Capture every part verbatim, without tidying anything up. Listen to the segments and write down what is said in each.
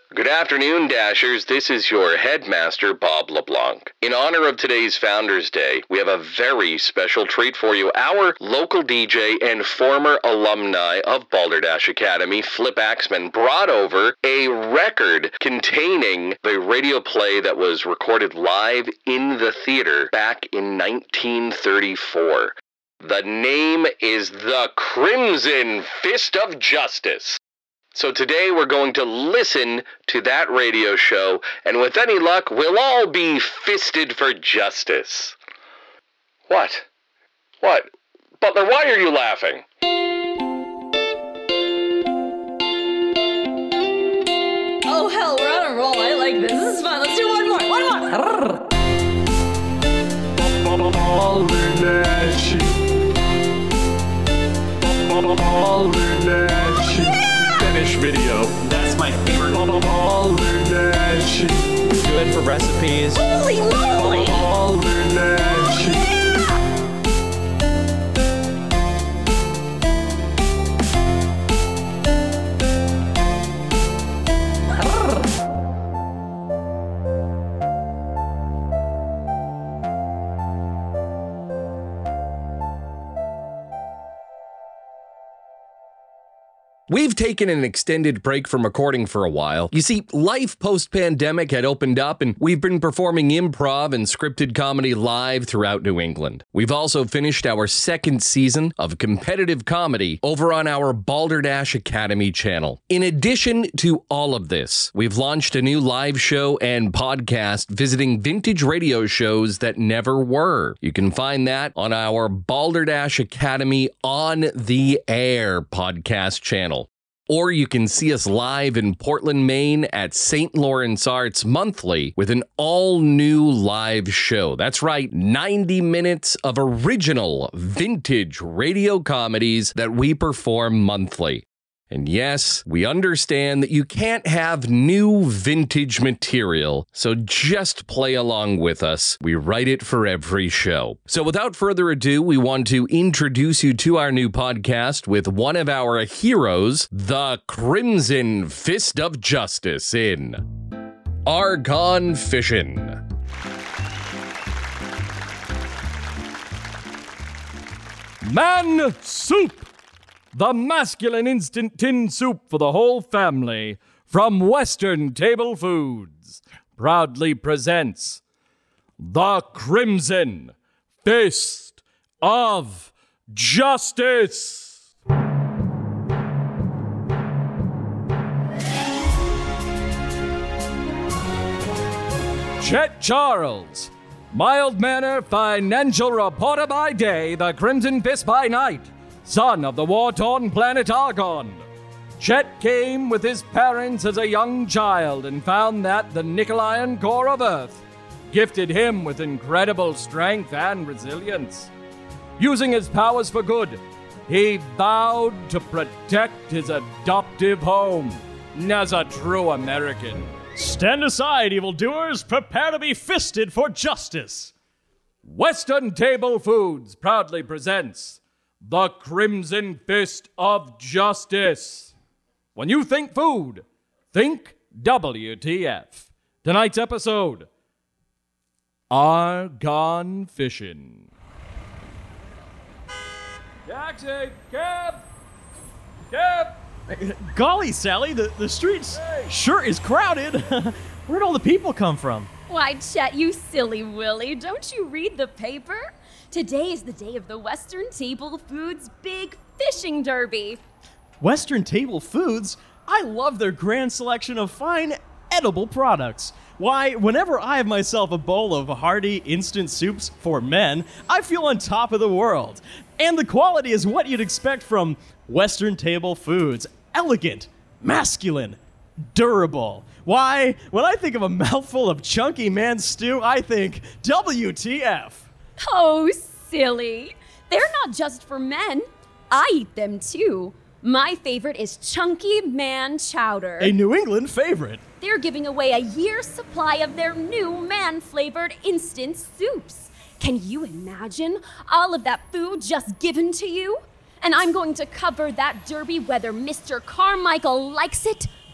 Good afternoon, Dashers. This is your headmaster, Bob LeBlanc. In honor of today's Founders Day, we have a very special treat for you. Our local D J and former alumni of Balderdash Academy, Flip Axman, brought over a record containing the radio play that was recorded live in the theater back in nineteen thirty-four. The name is The Crimson Fist of Justice. So today we're going to listen to that radio show, and with any luck, we'll all be fisted for justice. What? What? Butler, why are you laughing? Oh, hell, we're on a roll. I like this. This is fun. Let's do one more. One more. Balderdash. Balderdash. Finish video. That's my favorite. Balderdash. Good for recipes. Holy moly! Balderdash. We've taken an extended break from recording for a while. You see, life post-pandemic had opened up, and we've been performing improv and scripted comedy live throughout New England. We've also finished our second season of competitive comedy over on our Balderdash Academy channel. In addition to all of this, we've launched a new live show and podcast visiting vintage radio shows that never were. You can find that on our Balderdash Academy On the Air podcast channel. Or you can see us live in Portland, Maine at Saint Lawrence Arts monthly with an all-new live show. That's right, ninety minutes of original vintage radio comedies that we perform monthly. And yes, we understand that you can't have new vintage material, so just play along with us. We write it for every show. So without further ado, we want to introduce you to our new podcast with one of our heroes, the Crimson Fist of Justice in Argonne Fishin'. Man Soup! The masculine instant tin soup for the whole family from Western Table Foods proudly presents The Crimson Fist of Justice. Chet Charles, mild-mannered financial reporter by day, the Crimson Fist by night. Son of the war-torn planet Argon. Chet came with his parents as a young child and found that the nickel-iron core of Earth gifted him with incredible strength and resilience. Using his powers for good, he vowed to protect his adoptive home as a true American. Stand aside, evildoers. Prepare to be fisted for justice. Western Table Foods proudly presents The Crimson Fist of Justice. When you think food, think W T F. Tonight's episode, Argonne Fishin'. Taxi! Cab! Cab! Golly, Sally, the, the streets sure is crowded. Where'd all the people come from? Why, Chet, you silly Willy. Don't you read the paper? Today is the day of the Western Table Foods Big Fishing Derby. Western Table Foods? I love their grand selection of fine, edible products. Why, whenever I have myself a bowl of hearty instant soups for men, I feel on top of the world. And the quality is what you'd expect from Western Table Foods. Elegant, masculine, durable. Why, when I think of a mouthful of chunky man stew, I think W T F. Oh, silly. They're not just for men. I eat them too. My favorite is Chunky Man Chowder. A New England favorite. They're giving away a year's supply of their new man-flavored instant soups. Can you imagine all of that food just given to you? And I'm going to cover that derby whether Mister Carmichael likes it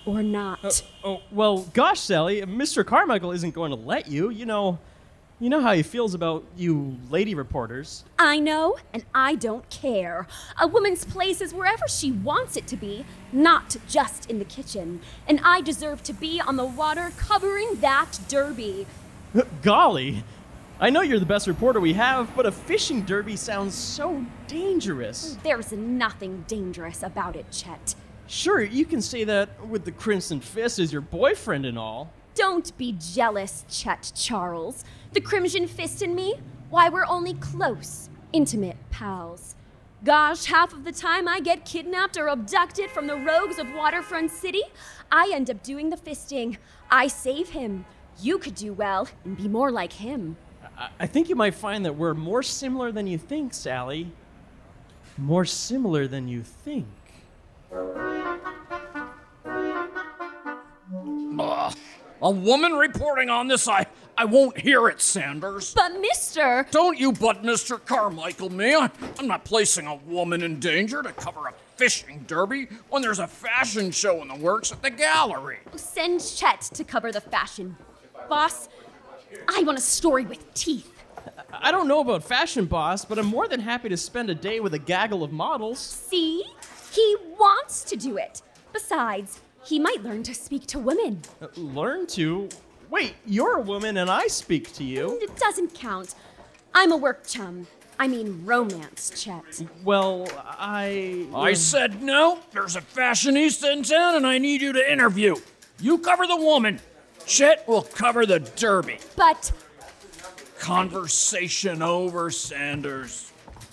or not. Uh, oh, well, gosh, Sally, Mister Carmichael isn't going to let you. You know, you know how he feels about you lady reporters. I know, and I don't care. A woman's place is wherever she wants it to be, not just in the kitchen. And I deserve to be on the water covering that derby. Golly, I know you're the best reporter we have, but a fishing derby sounds so dangerous. There's nothing dangerous about it, Chet. Sure, you can say that with the Crimson Fist as your boyfriend and all. Don't be jealous, Chet Charles. The Crimson Fist and me, why, we're only close, intimate pals. Gosh, half of the time I get kidnapped or abducted from the rogues of Waterfront City, I end up doing the fisting. I save him. You could do well and be more like him. I, I think you might find that we're more similar than you think, Sally. More similar than you think. Ugh. A woman reporting on this, I, I won't hear it, Sanders. But mister... Don't you but Mister Carmichael me. I, I'm not placing a woman in danger to cover a fishing derby when there's a fashion show in the works at the gallery. Send Chet to cover the fashion. Boss, I want a story with teeth. I don't know about fashion, boss, but I'm more than happy to spend a day with a gaggle of models. See? He wants to do it. Besides, he might learn to speak to women. Uh, learn to? Wait, you're a woman and I speak to you. It doesn't count. I'm a work chum. I mean romance, Chet. Well, I... I said no. There's a fashionista in town and I need you to interview. You cover the woman. Chet will cover the derby. But... Conversation over, Sanders.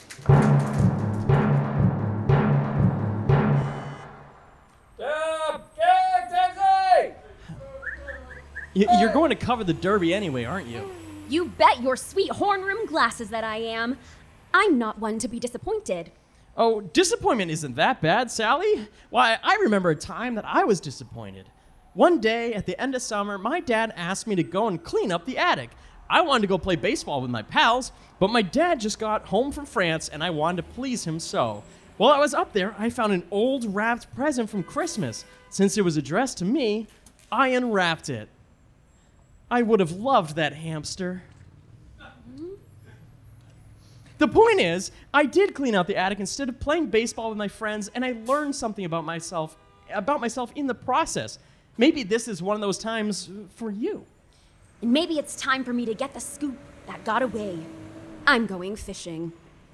Y- you're going to cover the derby anyway, aren't you? You bet your sweet horn rim glasses that I am. I'm not one to be disappointed. Oh, disappointment isn't that bad, Sally. Why, I remember a time that I was disappointed. One day, at the end of summer, my dad asked me to go and clean up the attic. I wanted to go play baseball with my pals, but my dad just got home from France and I wanted to please him so. While I was up there, I found an old wrapped present from Christmas. Since it was addressed to me, I unwrapped it. I would have loved that hamster. The point is, I did clean out the attic instead of playing baseball with my friends, and I learned something about myself, about myself in the process. Maybe this is one of those times for you. And maybe it's time for me to get the scoop that got away. I'm going fishing.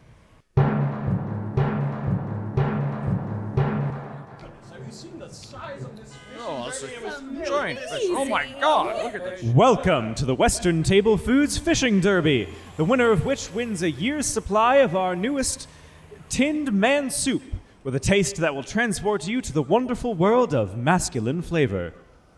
Oh, that's a giant fish. Oh my God, look at this. Welcome to the Western Table Foods Fishing Derby, the winner of which wins a year's supply of our newest tinned man soup, with a taste that will transport you to the wonderful world of masculine flavor.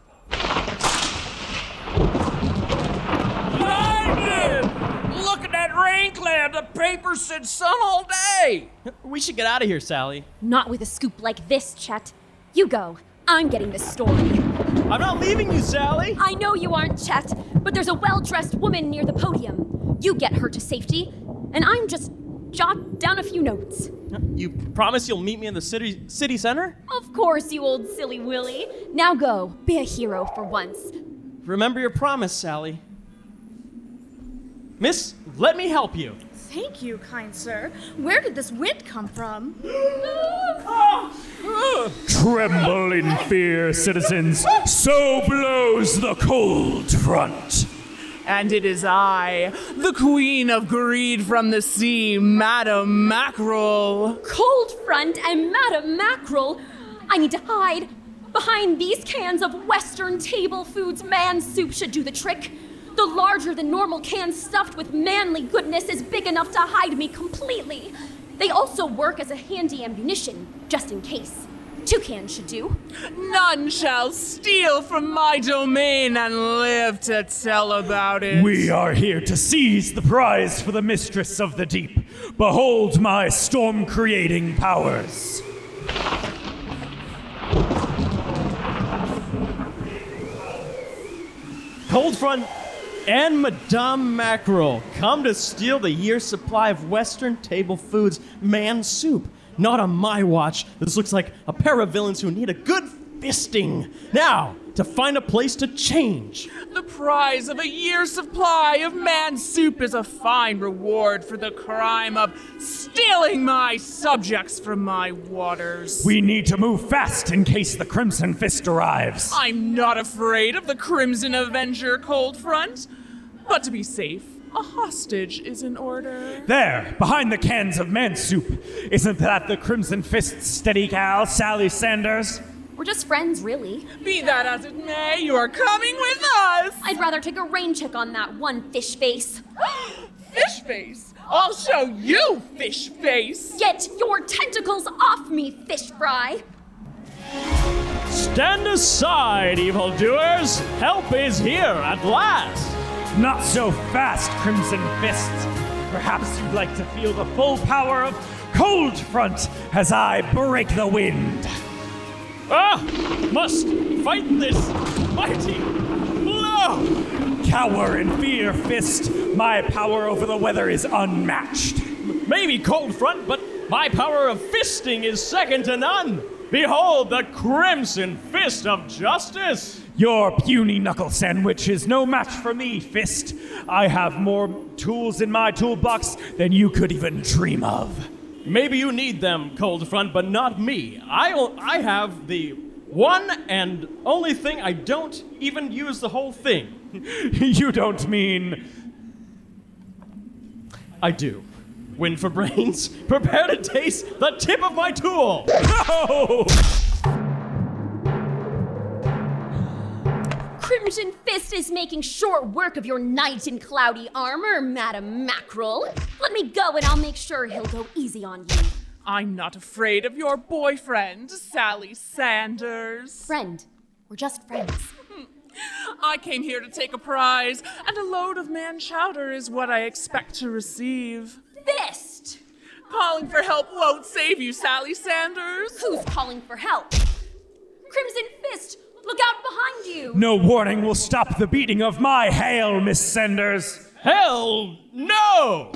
Look at that rain cloud. The paper said sun all day. We should get out of here, Sally. Not with a scoop like this, Chet. You go. I'm getting this story. I'm not leaving you, Sally. I know you aren't, Chet, but there's a well-dressed woman near the podium. You get her to safety, and I'm just jot down a few notes. You promise you'll meet me in the city city center? Of course, you old silly Willy. Now go. Be a hero for once. Remember your promise, Sally. Miss, let me help you. Thank you, kind sir. Where did this wind come from? Tremble in fear, citizens. So blows the cold front. And it is I, the queen of greed from the sea, Madam Mackerel. Cold front and Madam Mackerel. I need to hide. Behind these cans of Western Table Foods man soup should do the trick. The larger than normal can stuffed with manly goodness is big enough to hide me completely. They also work as a handy ammunition, just in case. Two cans should do. None shall steal from my domain and live to tell about it. We are here to seize the prize for the mistress of the deep. Behold my storm-creating powers. Cold front and Madame Mackerel come to steal the year's supply of Western Table Foods man soup. Not on my watch. This looks like a pair of villains who need a good fisting. Now, to find a place to change. The prize of a year's supply of man soup is a fine reward for the crime of stealing my subjects from my waters. We need to move fast in case the Crimson Fist arrives. I'm not afraid of the Crimson Avenger Cold Front, but to be safe, a hostage is in order. There, behind the cans of man soup. Isn't that the Crimson Fist's steady gal, Sally Sanders? We're just friends, really. Be that as it may, you are coming with us! I'd rather take a rain check on that one fish face. Fish face? I'll show you, fish face! Get your tentacles off me, fish fry! Stand aside, evildoers! Help is here at last! Not so fast, Crimson Fist. Perhaps you'd like to feel the full power of Cold Front as I break the wind. Ah! Must fight this mighty blow! Cower in fear, Fist. My power over the weather is unmatched. Maybe Cold Front, but my power of fisting is second to none. Behold the Crimson Fist of Justice! Your puny knuckle sandwich is no match for me, Fist. I have more tools in my toolbox than you could even dream of. Maybe you need them, Cold Front, but not me. I I have the one and only thing I don't even use the whole thing. You don't mean... I do. Win for brains. Prepare to taste the tip of my tool. No! Crimson Fist is making short work of your knight in cloudy armor, Madam Mackerel. Let me go and I'll make sure he'll go easy on you. I'm not afraid of your boyfriend, Sally Sanders. Friend. We're just friends. I came here to take a prize, and a load of man chowder is what I expect to receive. Fist! Calling for help won't save you, Sally Sanders. Who's calling for help? Crimson Fist! Look out behind you! No warning will stop the beating of my hail, Miss Sanders. Hell no!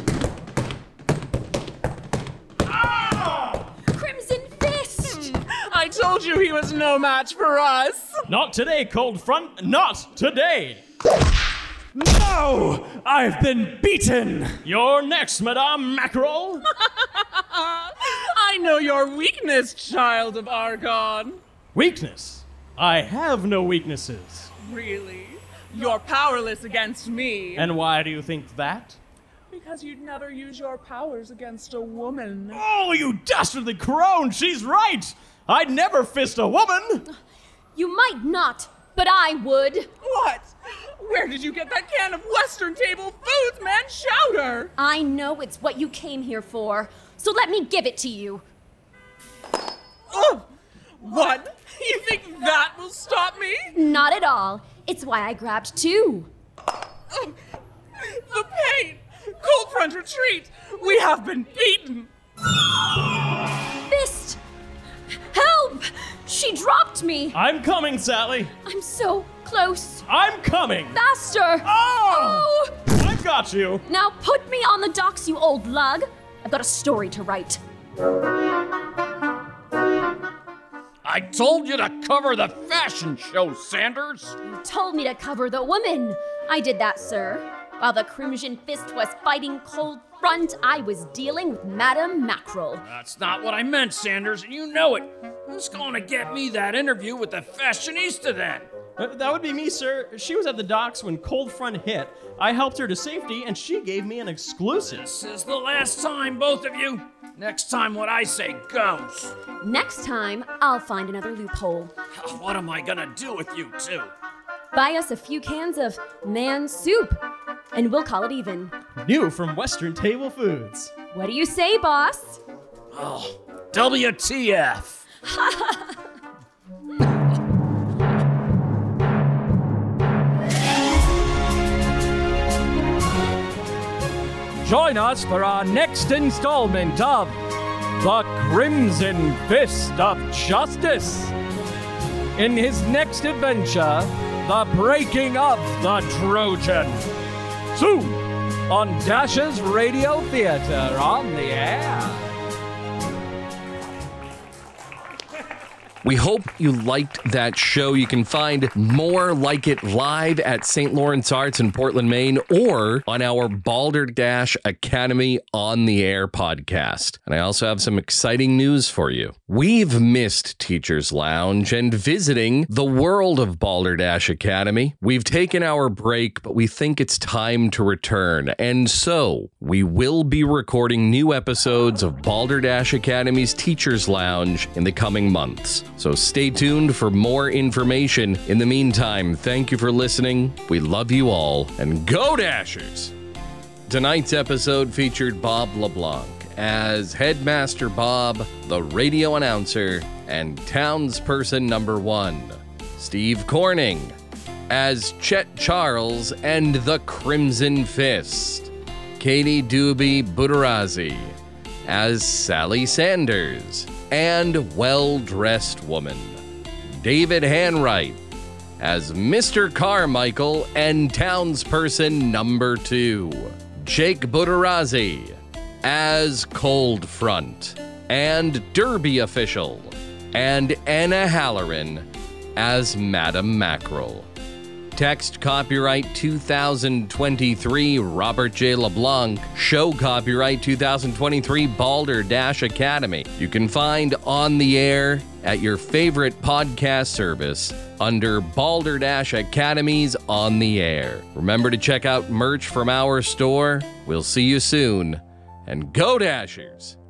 Ah! Crimson Fist! Hmm. I told you he was no match for us. Not today, Cold Front. Not today. No! I've been beaten! You're next, Madame Mackerel. I know your weakness, child of Argon. Weakness? I have no weaknesses. Really? You're powerless against me. And why do you think that? Because you'd never use your powers against a woman. Oh, you dastardly crone! She's right! I'd never fist a woman! You might not, but I would. What? Where did you get that can of Western Table Foods, man chowder? I know it's what you came here for, so let me give it to you. Oh! What? You think that will stop me? Not at all. It's why I grabbed two. Oh, the pain! Cold Front retreat! We have been beaten! Fist! Help! She dropped me! I'm coming, Sally. I'm so close. I'm coming! Faster! Oh! Oh! I've got you! Now put me on the docks, you old lug. I've got a story to write. I told you to cover the fashion show, Sanders. You told me to cover the woman. I did that, sir. While the Crimson Fist was fighting Cold Front, I was dealing with Madame Mackerel. That's not what I meant, Sanders, and you know it. Who's going to get me that interview with the fashionista then? Uh, that would be me, sir. She was at the docks when Cold Front hit. I helped her to safety, and she gave me an exclusive. This is the last time, both of you. Next time what I say goes. Next time, I'll find another loophole. What am I gonna do with you two? Buy us a few cans of man soup, and we'll call it even. New from Western Table Foods. What do you say, boss? Oh, W T F. Join us for our next installment of The Crimson Fist of Justice. In his next adventure, The Breaking of the Trojan. Soon on Dash's Radio Theater on the air. We hope you liked that show. You can find more like it live at Saint Lawrence Arts in Portland, Maine, or on our Balderdash Academy on the Air podcast. And I also have some exciting news for you. We've missed Teachers Lounge and visiting the world of Balderdash Academy. We've taken our break, but we think it's time to return. And so we will be recording new episodes of Balderdash Academy's Teachers Lounge in the coming months. So stay tuned for more information. In the meantime, thank you for listening. We love you all, and go Dashers! Tonight's episode featured Bob LeBlanc as Headmaster Bob, the radio announcer, and townsperson number one. Steve Corning as Chet Charles and the Crimson Fist. Katie Doobie Budarazzi as Sally Sanders and Well-Dressed Woman. David Hanwright as Mister Carmichael and townsperson number two. Jake Budarazzi as Cold Front and Derby official. And Anna Halloran as Madam Mackerel. Text copyright two thousand twenty-three Robert J. LeBlanc. Show copyright two thousand twenty-three Balderdash Academy. You can find On the Air at your favorite podcast service under Balderdash Academy's On the Air. Remember to check out merch from our store. We'll see you soon. And go Dashers!